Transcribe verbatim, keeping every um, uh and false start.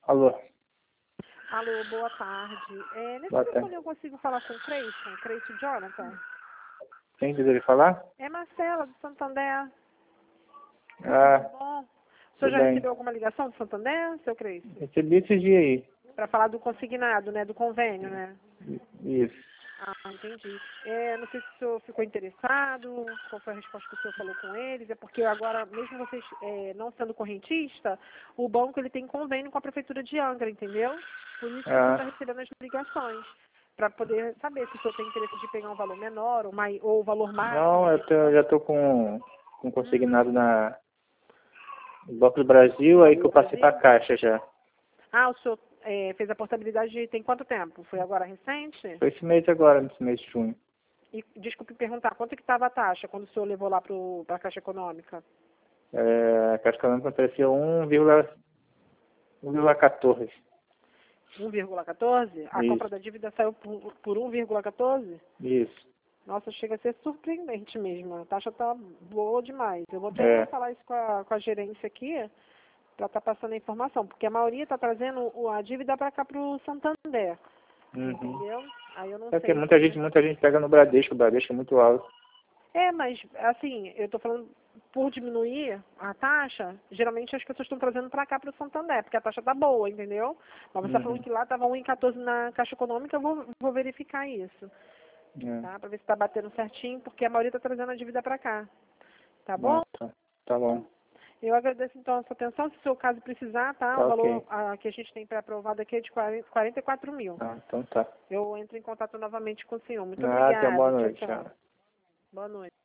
Alô, Alô, boa tarde. É, nesse boa telefone tarde. eu consigo falar com o Cleiton, Cleiton Jonathan? Quem deseja falar? É Marcela, do Santander. Ah, Tudo bom? O senhor tudo já bem. recebeu alguma ligação do Santander, seu Cleiton? Recebi esse dia aí. Para falar do consignado, né? Do convênio, né? Isso. Ah, entendi. É, não sei se o senhor ficou interessado, qual foi a resposta que o senhor falou com eles, é porque agora, mesmo vocês é, não sendo correntista, o banco ele tem convênio com a Prefeitura de Angra, entendeu? Por isso que o senhor está Ah, recebendo as ligações, para poder saber se o senhor tem interesse de pegar um valor menor ou, mai, ou valor máximo. não, eu, tô, eu entendeu? já tô com, com Hum, consignado na no Banco do Brasil, aí que eu passei pra Brasil? Caixa já. Ah, o senhor é, fez a portabilidade tem quanto tempo? Foi agora recente? Foi esse mês agora, nesse mês de junho. E desculpe perguntar, quanto que estava a taxa quando o senhor levou lá para a Caixa Econômica? É, a Caixa Econômica ofereceu um vírgula quatorze. um vírgula quatorze? A compra Isso, da dívida saiu por, por um vírgula quatorze? isso. Nossa, chega a ser surpreendente mesmo. A taxa tá boa demais. Eu vou até É. falar isso com a, com a gerência aqui para estar passando a informação, porque a maioria está trazendo o- a dívida para cá para o Santander, Uhum. entendeu? Aí eu não É porque sei muita se... gente, muita gente pega no Bradesco, o Bradesco é muito alto. É, mas assim, eu estou falando por diminuir a taxa, geralmente as pessoas estão trazendo para cá para o Santander, porque a taxa tá boa, entendeu? Mas você está falando Uhum. que lá estava um vírgula quatorze na Caixa Econômica, eu vou, vou verificar isso. É. Tá? Para ver se está batendo certinho, porque a maioria está trazendo a dívida para cá. Tá Ah, bom? tá. Tá bom. Eu agradeço então a sua atenção. Se o seu caso precisar, tá? O Tá valor ok. ah, que a gente tem pré-aprovado aqui é de quarenta e quatro mil. Ah, então tá. Eu entro em contato novamente com o senhor. Muito Ah, então boa obrigada. Tchau, noite. tchau. Tchau. Boa noite.